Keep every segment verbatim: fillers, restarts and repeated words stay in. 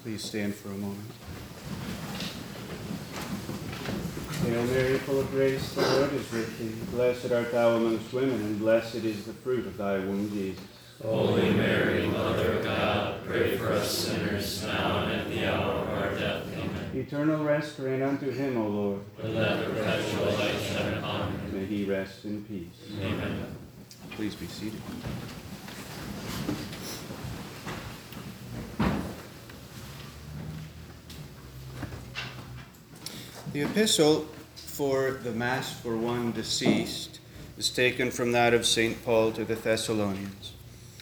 Please stand for a moment. Hail Mary, full of grace, the Lord is with thee. Blessed art thou amongst women, and blessed is the fruit of thy womb, Jesus. Holy Mary, Mother of God, pray for us sinners, now and at the hour of our death. Amen. Eternal rest grant unto him, O Lord. And let perpetual light shine upon him. May he rest in peace. Amen. Please be seated. The epistle for the Mass for one deceased is taken from that of Saint Paul to the Thessalonians.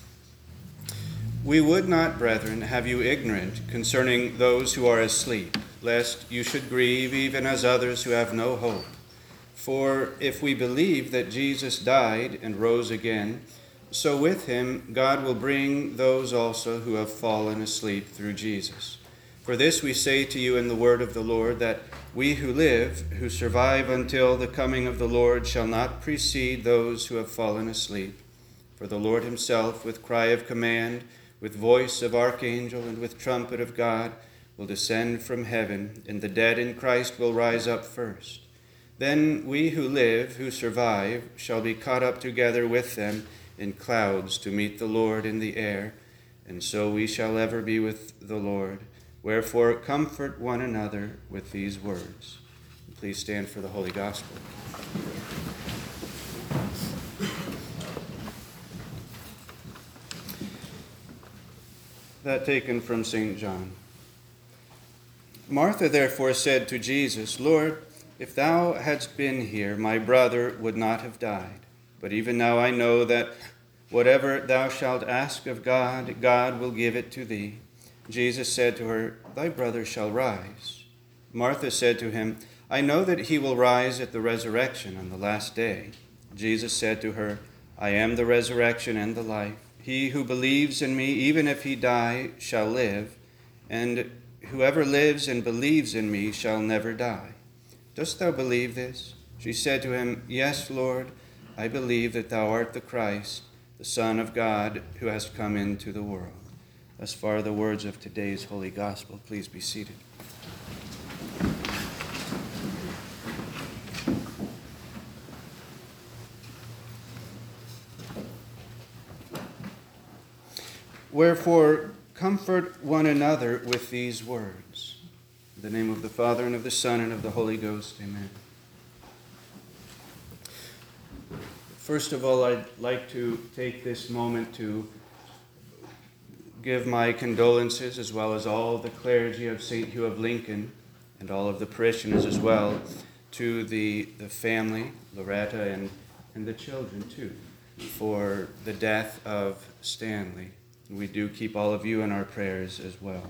We would not, brethren, have you ignorant concerning those who are asleep, lest you should grieve even as others who have no hope. For if we believe that Jesus died and rose again, so with him God will bring those also who have fallen asleep through Jesus. For this we say to you in the word of the Lord, that we who live, who survive until the coming of the Lord, shall not precede those who have fallen asleep. For the Lord himself, with cry of command, with voice of archangel, and with trumpet of God, will descend from heaven, and the dead in Christ will rise up first. Then we who live, who survive, shall be caught up together with them in clouds to meet the Lord in the air, and so we shall ever be with the Lord. Wherefore, comfort one another with these words. Please stand for the Holy Gospel. That taken from Saint John. Martha therefore said to Jesus, Lord, if thou hadst been here, my brother would not have died. But even now I know that whatever thou shalt ask of God, God will give it to thee. Jesus said to her, Thy brother shall rise. Martha said to him, I know that he will rise at the resurrection on the last day. Jesus said to her, I am the resurrection and the life. He who believes in me, even if he die, shall live, and whoever lives and believes in me shall never die. Dost thou believe this? She said to him, Yes, Lord, I believe that thou art the Christ, the Son of God, who hast come into the world. Thus far the words of today's Holy Gospel. Please be seated. Wherefore, comfort one another with these words. In the name of the Father, and of the Son, and of the Holy Ghost. Amen. First of all, I'd like to take this moment to give my condolences, as well as all the clergy of Saint Hugh of Lincoln, and all of the parishioners as well, to the, the family, Loretta, and, and the children too, for the death of Stanley. We do keep all of you in our prayers as well.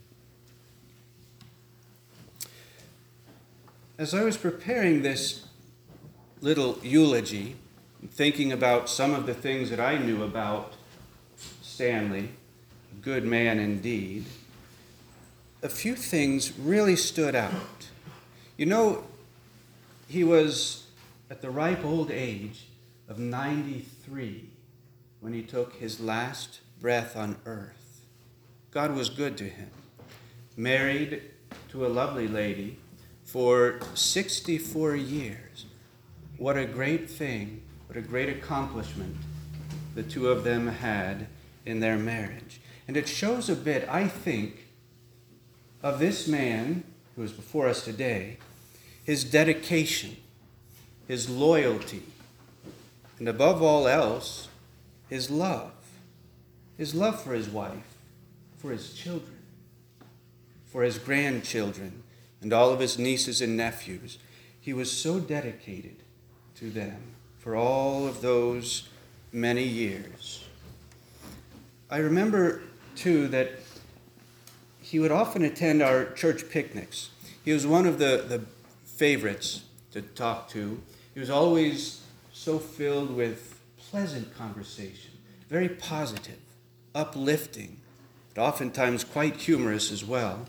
As I was preparing this little eulogy, thinking about some of the things that I knew about Stanley, good man indeed, a few things really stood out. You know, he was at the ripe old age of ninety-three when he took his last breath on earth. God was good to him. Married to a lovely lady for sixty-four years. What a great thing, what a great accomplishment the two of them had in their marriage. And it shows a bit, I think, of this man who is before us today, his dedication, his loyalty, and above all else, his love. His love for his wife, for his children, for his grandchildren, and all of his nieces and nephews. He was so dedicated to them for all of those many years. I remember, too, that he would often attend our church picnics. He was one of the, the favorites to talk to. He was always so filled with pleasant conversation, very positive, uplifting, but oftentimes quite humorous as well.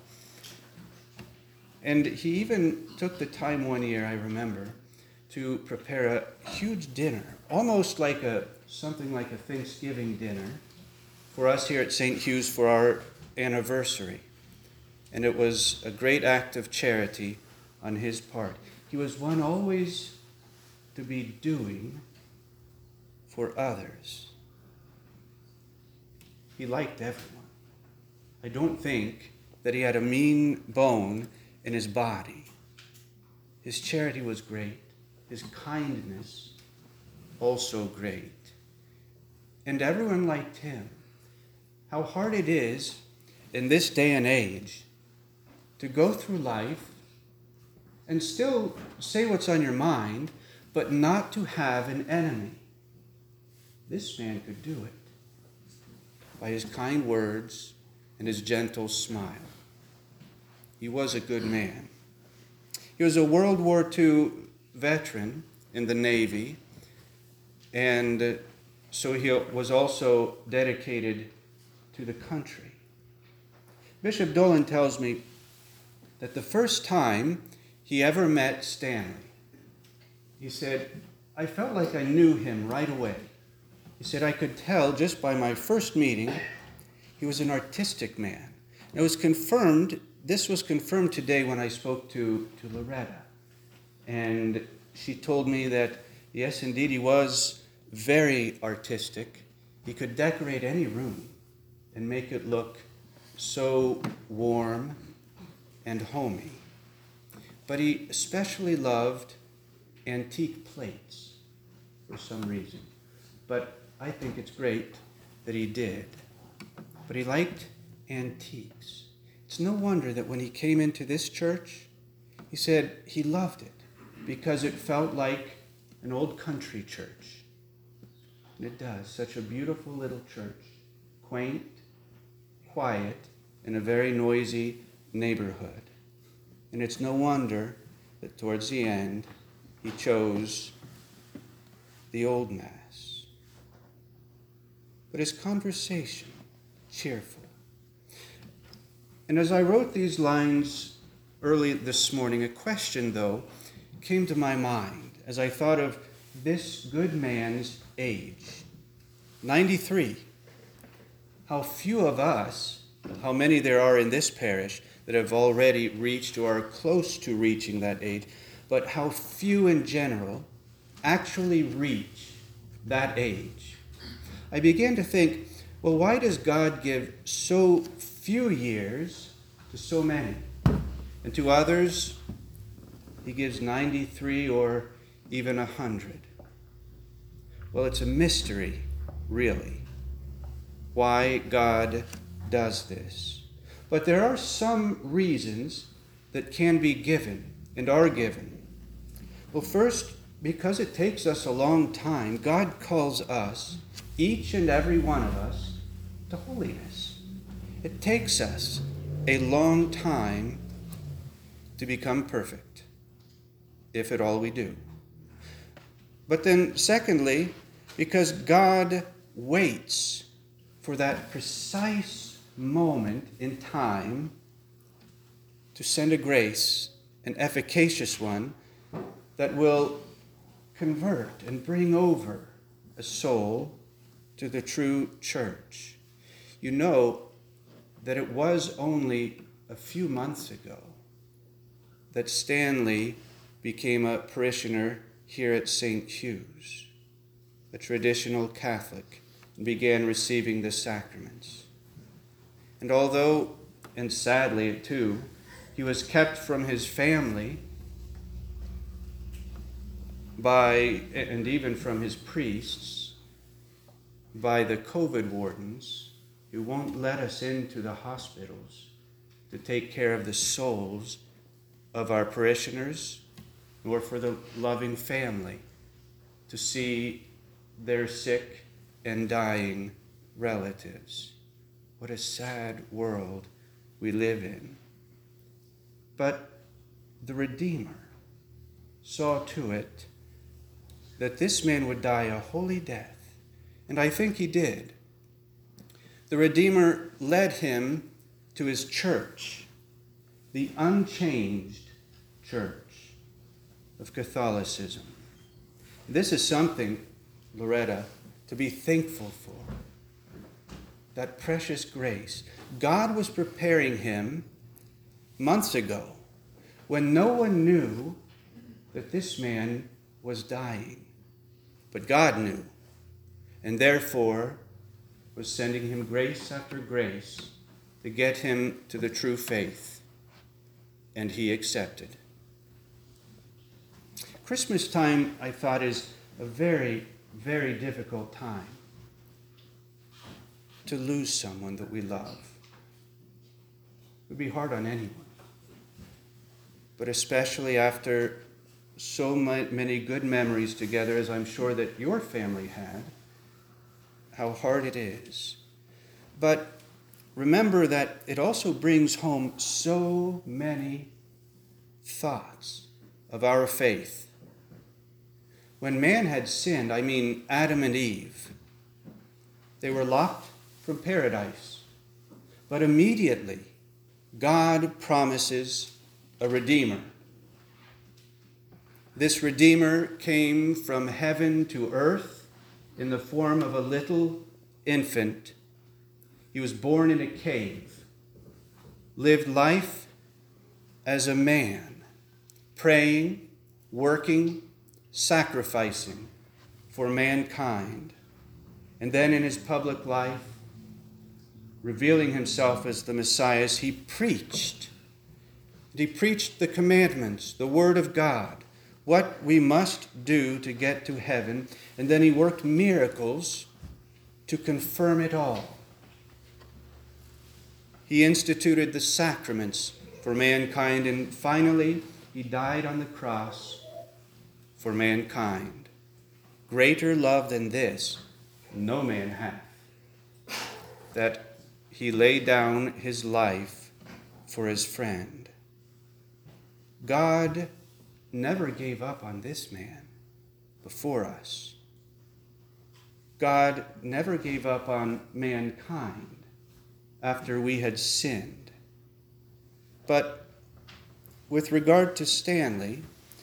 And he even took the time one year, I remember, to prepare a huge dinner, almost like a something like a Thanksgiving dinner, for us here at Saint Hugh's for our anniversary. and it was a great act of charity on his part. He was one always to be doing for others. He liked everyone. I don't think that he had a mean bone in his body. His charity was great. His kindness also great. And everyone liked him. How hard it is in this day and age to go through life and still say what's on your mind, but not to have an enemy. This man could do it by his kind words and his gentle smile. He was a good man. He was a World War Two veteran in the Navy, and so he was also dedicated to the country. Bishop Dolan tells me that the first time he ever met Stanley, he said, I felt like I knew him right away. He said, I could tell just by my first meeting, he was an artistic man. It was confirmed, this was confirmed today when I spoke to, to Loretta. And she told me that, yes, indeed, he was very artistic. He could decorate any room and make it look so warm and homey. But he especially loved antique plates for some reason. But I think it's great that he did. But he liked antiques. It's no wonder that when he came into this church, he said he loved it because it felt like an old country church. And it does. Such a beautiful little church, quaint, quiet, in a very noisy neighborhood. And it's no wonder that towards the end, he chose the old Mass. But his conversation, cheerful. And as I wrote these lines early this morning, a question, though, came to my mind as I thought of this good man's age. ninety-three. How few of us, how many there are in this parish that have already reached or are close to reaching that age, but how few in general actually reach that age. I began to think, well, why does God give so few years to so many? And to others, he gives ninety-three or even one hundred. Well, it's a mystery, really, why God does this. But there are some reasons that can be given and are given. Well, first, because it takes us a long time, God calls us, each and every one of us, to holiness. It takes us a long time to become perfect, if at all we do. But then, secondly, because God waits for that precise moment in time to send a grace, an efficacious one, that will convert and bring over a soul to the true church. You know that it was only a few months ago that Stanley became a parishioner here at Saint Hugh's, a traditional Catholic, and began receiving the sacraments. And although, and sadly too, he was kept from his family by, and even from his priests, by the COVID wardens who won't let us into the hospitals to take care of the souls of our parishioners, nor for the loving family to see their sick and dying relatives. What a sad world we live in. But the Redeemer saw to it that this man would die a holy death, and I think he did. The Redeemer led him to his church, the unchanged church of Catholicism. This is something, Loretta, to be thankful for. That precious grace. God was preparing him months ago, when no one knew that this man was dying. But God knew, and therefore was sending him grace after grace to get him to the true faith. And he accepted. Christmas time, I thought, is a very, very difficult time to lose someone that we love. It would be hard on anyone. But especially after so many good memories together, as I'm sure that your family had, how hard it is. But remember that it also brings home so many thoughts of our faith. When man had sinned, I mean Adam and Eve, they were locked from paradise. But immediately, God promises a Redeemer. This Redeemer came from heaven to earth in the form of a little infant. He was born in a cave, lived life as a man, praying, working, sacrificing for mankind. And then in his public life, revealing himself as the Messiah, he preached. He preached the commandments, the Word of God, what we must do to get to heaven, and then he worked miracles to confirm it all. He instituted the sacraments for mankind, and finally, he died on the cross for mankind. Greater love than this no man hath, that he laid down his life for his friend. God never gave up on this man before us. God never gave up on mankind after we had sinned. But with regard to Stanley,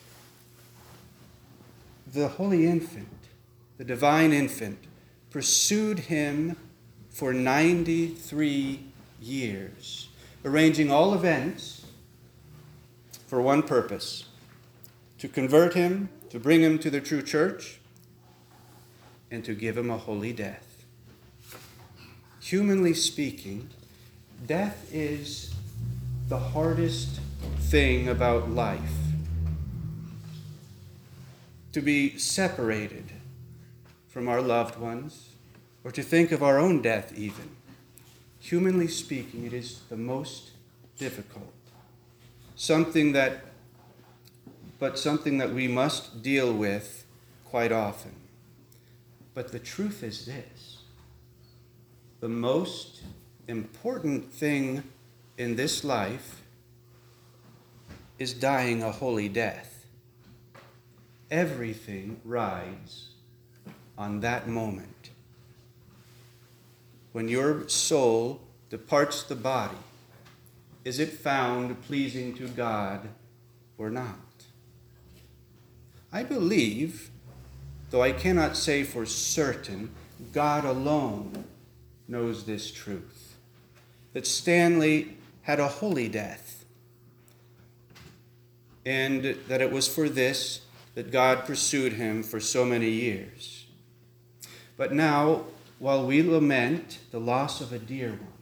the Holy Infant, the Divine Infant, pursued him for ninety-three years, arranging all events for one purpose: to convert him, to bring him to the true church, and to give him a holy death. Humanly speaking, death is the hardest thing about life. To be separated from our loved ones, or to think of our own death even. Humanly speaking, it is the most difficult. Something that, but something that we must deal with quite often. But the truth is this: the most important thing in this life is dying a holy death. Everything rides on that moment. When your soul departs the body, is it found pleasing to God or not? I believe, though I cannot say for certain, God alone knows this truth, that Stanley had a holy death, and that it was for this that God pursued him for so many years. But now, while we lament the loss of a dear one,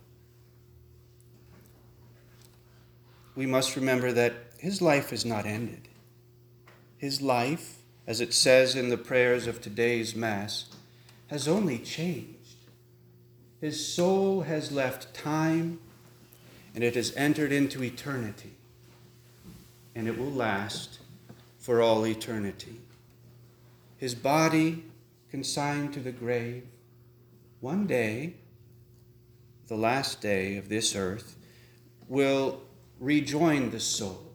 we must remember that his life is not ended. His life, as it says in the prayers of today's Mass, has only changed. His soul has left time, and it has entered into eternity, and it will last for all eternity. His body consigned to the grave, one day, the last day of this earth, will rejoin the soul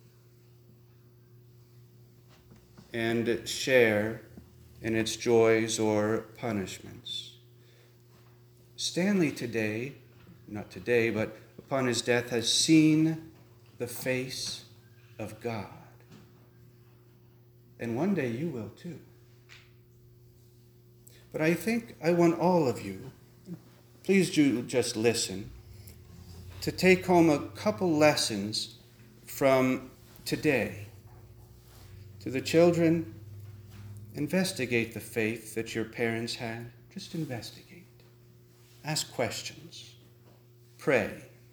and share in its joys or punishments. Stanley today, not today, but upon his death, has seen the face of God. And one day you will too. But I think I want all of you, please do just listen, to take home a couple lessons from today. To the children, investigate the faith that your parents had. Just investigate. Ask questions. Pray.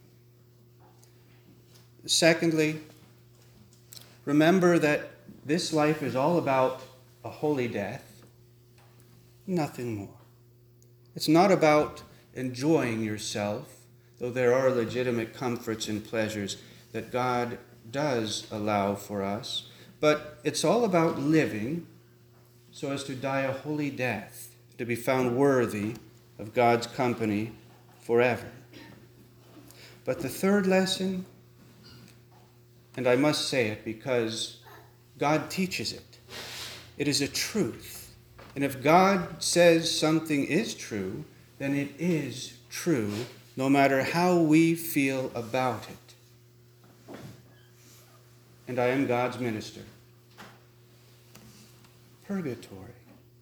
Secondly, remember that this life is all about a holy death, nothing more. It's not about enjoying yourself, though there are legitimate comforts and pleasures that God does allow for us, but it's all about living so as to die a holy death, to be found worthy of God's company forever. But the third lesson, and I must say it because God teaches it, it is a truth. And if God says something is true, then it is true, no matter how we feel about it. And I am God's minister. Purgatory.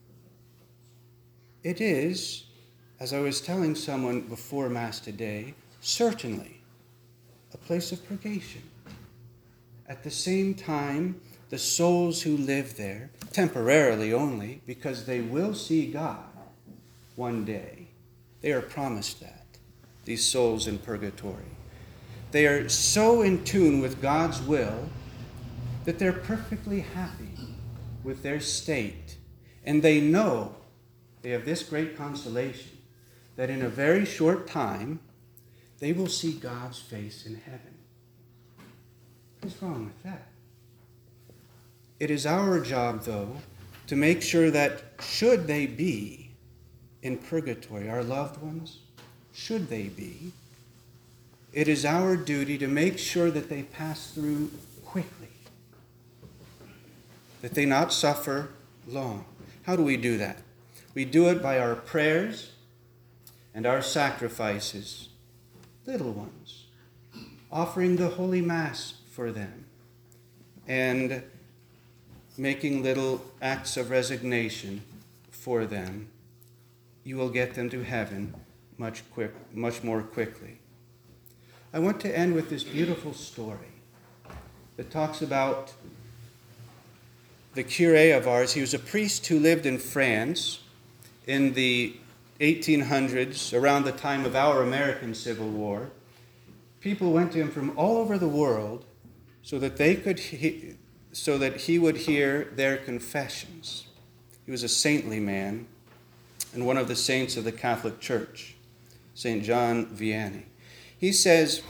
It is, as I was telling someone before Mass today, certainly a place of purgation. At the same time, the souls who live there, temporarily only, because they will see God one day, they are promised that, these souls in purgatory. They are so in tune with God's will that they're perfectly happy with their state. And they know, they have this great consolation, that in a very short time, they will see God's face in heaven. What's wrong with that? It is our job, though, to make sure that should they be in purgatory, our loved ones, should they be, it is our duty to make sure that they pass through quickly, that they not suffer long. How do we do that? We do it by our prayers and our sacrifices, little ones, offering the Holy Mass for them, and making little acts of resignation for them. You will get them to heaven much quick, much more quickly. I want to end with this beautiful story that talks about the curé of ours. He was a priest who lived in France in the eighteen hundreds, around the time of our American Civil War. People went to him from all over the world so that they could he, so that he would hear their confessions. He was a saintly man and one of the saints of the Catholic Church, Saint John Vianney. He says,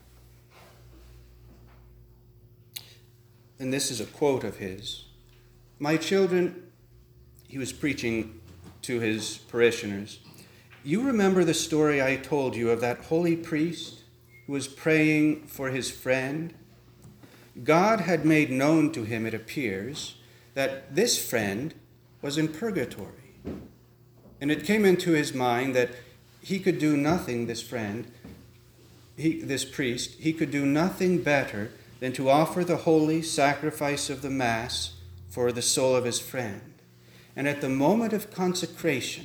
and this is a quote of his, "My children," he was preaching to his parishioners, "you remember the story I told you of that holy priest who was praying for his friend? God had made known to him, it appears, that this friend was in purgatory. And it came into his mind that he could do nothing, this friend, he, this priest, he could do nothing better than to offer the holy sacrifice of the Mass for the soul of his friend. And at the moment of consecration,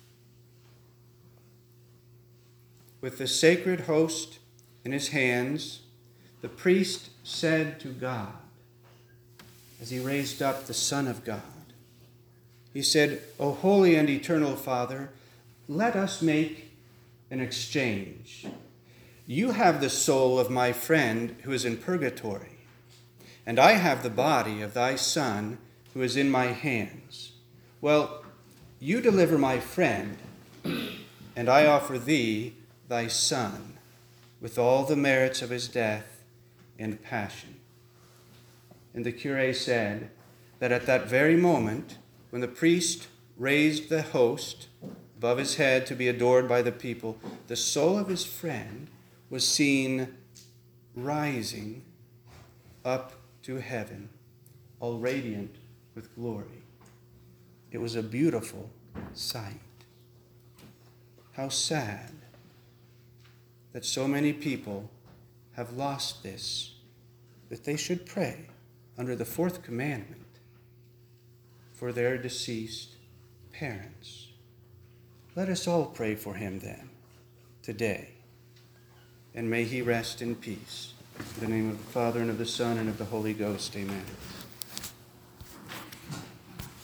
with the sacred host in his hands, the priest said to God, as he raised up the Son of God, he said, 'O holy and eternal Father, let us make an exchange. You have the soul of my friend who is in purgatory, and I have the body of thy Son who is in my hands. Well, you deliver my friend, and I offer thee thy Son, with all the merits of his death and passion.' And the curé said that at that very moment, when the priest raised the host above his head to be adored by the people, the soul of his friend was seen rising up to heaven, all radiant with glory. It was a beautiful sight. How sad that so many people have lost this, that they should pray under the fourth commandment for their deceased parents. Let us all pray for him then, today. and may he rest in peace. In the name of the Father, and of the Son, and of the Holy Ghost, amen.